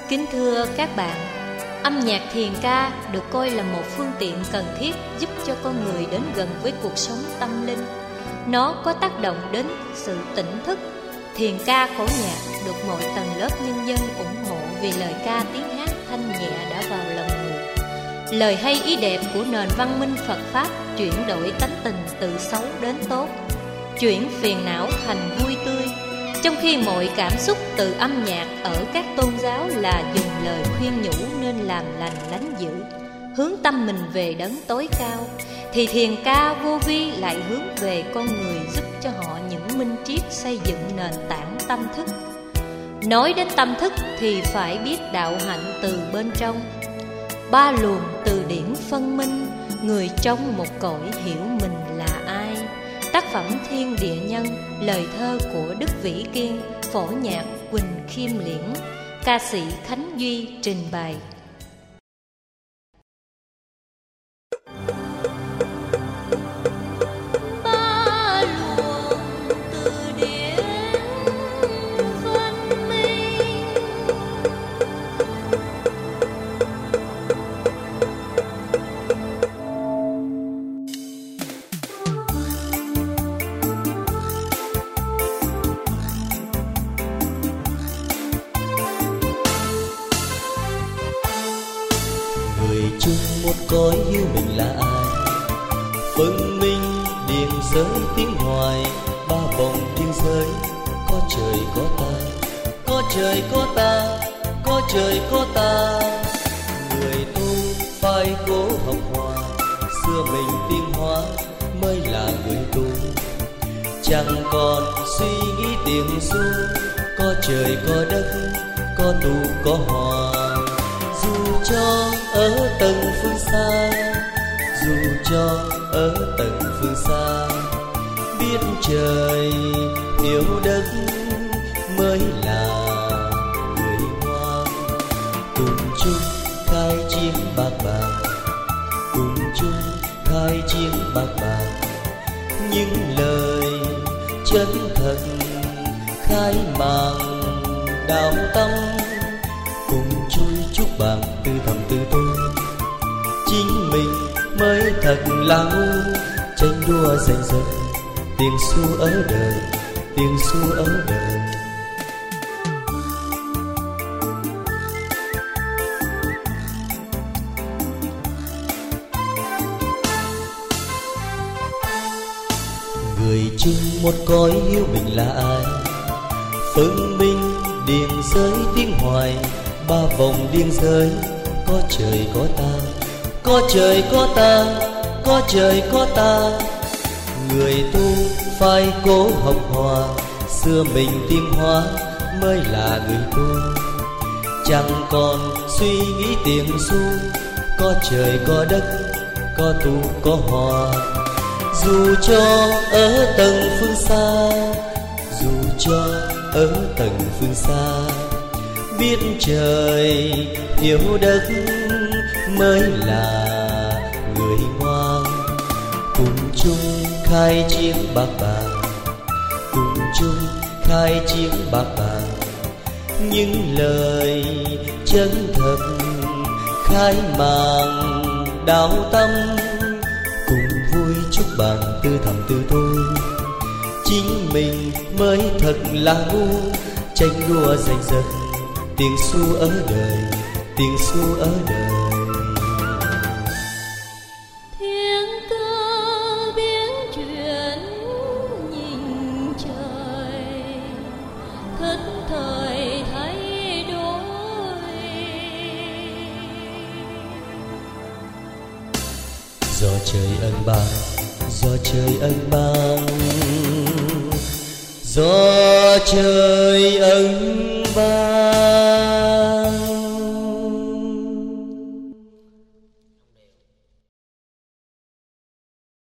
Kính thưa các bạn, âm nhạc thiền ca được coi là một phương tiện cần thiết giúp cho con người đến gần với cuộc sống tâm linh. Nó có tác động đến sự tỉnh thức. Thiền ca phổ nhạc được mọi tầng lớp nhân dân ủng hộ vì lời ca tiếng hát thanh nhẹ đã vào lòng người. Lời hay ý đẹp của nền văn minh Phật Pháp chuyển đổi tánh tình từ xấu đến tốt, chuyển phiền não thành vui tươi. Trong khi mọi cảm xúc từ âm nhạc ở các tôn giáo là dùng lời khuyên nhủ nên làm lành lánh dữ, hướng tâm mình về đấng tối cao, thì thiền ca vô vi lại hướng về con người, giúp cho họ những minh triết xây dựng nền tảng tâm thức. Nói đến tâm thức thì phải biết đạo hạnh từ bên trong. Ba luồng từ điển phân minh, người trong một cõi hiểu mình là ai. Tác phẩm Thiên Địa Nhân, lời thơ của Đức Vĩ Kiên, phổ nhạc Quỳnh Khiêm Liễn, ca sĩ Khánh Duy trình bày. Chung một cõi yêu mình là ai, phân minh điền giới tiếng hoài, ba vòng biên giới, có trời có ta, có trời có ta, có trời có ta. Người tu phải cố học hòa, xưa mình tiến hóa mới là người tu. Chẳng còn suy nghĩ tiền xu, có trời có đất, có tu có hòa. Dù cho ở tầng phương xa, dù cho ở tầng phương xa, biết trời hiểu đất mới là người ngoan. Cùng chung khai chiến bạc bàng, cùng chung khai chiến bạc bàng, những lời chân thật khai mang đạo tâm. Cùng chui chúc bạn từ thầm từ tôi, chính mình mới thật là ngu. Tranh đua giành giật, tiền xu ở đời, tiền xu ở đời. Người chung một cõi yêu mình là ai, phân minh điền giới tiếng hoài, ba vòng biên giới, có trời có ta, có trời có ta, có trời có ta. Người tu phải cố học hòa, xưa mình tiến hóa mới là người tu. Chẳng còn suy nghĩ tiền xu, có trời có đất, có tu có hòa. Dù cho ở tầng phương xa, dù cho ở tầng phương xa, biết trời hiểu đất mới là người ngoan. Cùng chung khai chiến bạc bàng, cùng chung khai chiến bạc bàng, những lời chân thật khai mang đạo tâm. Cùng vui chúc bạn từ thầm từ tôi, chính mình mới thật là ngu. Tranh đua giành giật, tiền xu ở đời, tiền xu ở đời. Thiên cơ biến chuyển nhìn trời, thức thời thay đổi. Do trời ân ban, do trời ân ban, do trời ân